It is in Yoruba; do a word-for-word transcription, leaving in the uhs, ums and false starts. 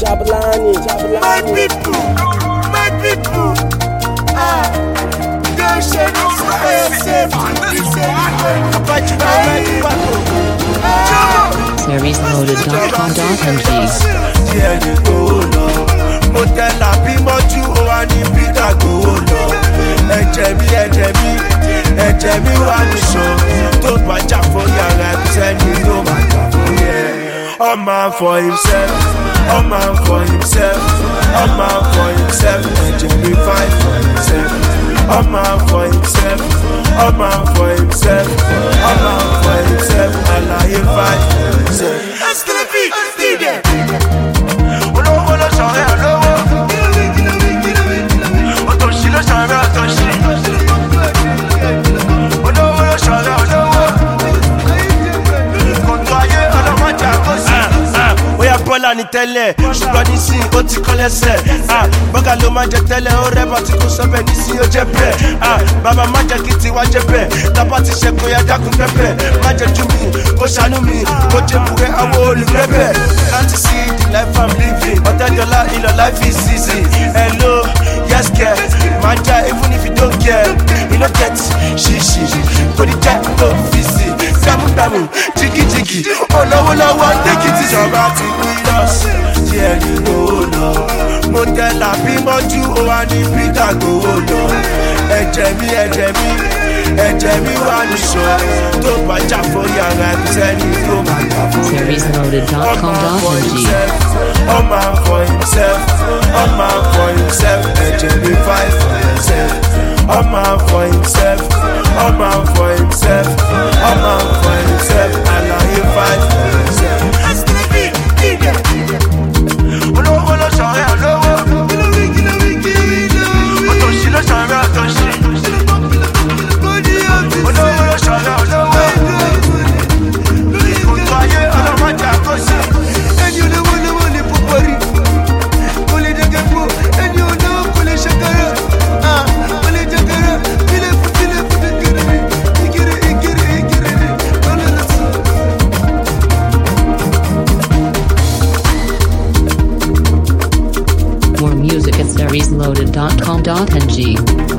Jabulani, Jabulani. My people, my people. Ah, don't share no safe. Series loaded dot com dot m g. Mo tẹ́lá bí mọ́jú ó wá ní bíkà gbowó lọ. Ẹ̀jẹ̀ mi ẹ̀jẹ̀ mi ẹ̀jẹ̀ mi wà nìṣàn. Tó bá jà fún yàrá ẹbí sẹ́ni tó máa jà fún yẹ. All man for himself, all man for himself, all man for himself. Ẹ̀jẹ̀ mi fight for himself. All man for himself, all man for himself, all man for himself. Àlàyé fight for himself. Let's get a beat, D J. Olówó ló sọ̀rọ̀ ẹ̀ lówó. Òtòṣì ló sọ̀rọ̀ ẹ̀ òtòṣì. Olówó ló sọ̀rọ̀ ẹ̀ olówó. Kòtò ayé ọlọ́mọdé àkọsí. Bóyá bọ́lá ni tẹ́lẹ̀, ṣùgbọ́n nísìnyí ó ti kọ́ lẹ́sẹ̀. Bọ́gà ló máa jẹ tẹ́lẹ̀, ó rẹ́bà tí kò sọ́bẹ̀ nísìnyí ó jẹ́ bẹ́ẹ̀. Bàbá má jẹ́ kí tiwa jẹ́ bẹ́ẹ̀. Tábà ti ṣe kó yá dákun pẹ́pẹ́. Má jẹ́ jú mi, kó ṣàánú mi, kó jẹ́ bùrẹ́ àwọn olùrẹ́bẹ̀. Láti sí the life I'm living. Ọ̀tẹ́dọ́lá in your life is easy. Hello, yes girl, má jà even if you don't care. You no get ṣíṣì, kò ní jẹ́ tó fi sí. Gbàmúgbàmù, jìgìjìgì, olówó lọ́wọ́ tẹ́kìtì. Ìjọba ti pín lọ́sì, tí ẹni gbowó lọ. Mo tẹ́lá bí mọ́jú ó wá ní bíkà gbowó lọ. Ẹ̀jẹ̀ mi ẹ̀jẹ̀ mi ẹ̀jẹ̀ mi wà nìṣọ́. Tó bá jà fún yàrá ẹbí sẹ́ni tó máa jà fún yẹn. Series loaded dot com dot m g. All man for himself, all man for himself. Ẹ̀jẹ̀ mi fight for himself. All man for himself, all man for himself, all man for himself. Àlàyé fight for himself. Olówó ló sọ̀rọ̀ ẹ̀ olówó. Òtòṣì ló sọ̀rọ̀ ẹ̀ òtòṣì. Olówó ló sọ̀rọ̀ ẹ̀ olówó. Kòtò ayé ọlọ́mọdé àkọsí. Ẹni olówó lówó lè púpọ̀ rí. Kò lè dẹ́gẹ́ fún ẹni olówó kò lè ṣàkárà. Kò lè jàkárà. Kílẹ̀ fún kílẹ̀ fún kékeré mi. Ìkéré ìkéré ìkéré mi. Lọ́lọ́lọ́ sí. More music at series loaded dot com dot m g.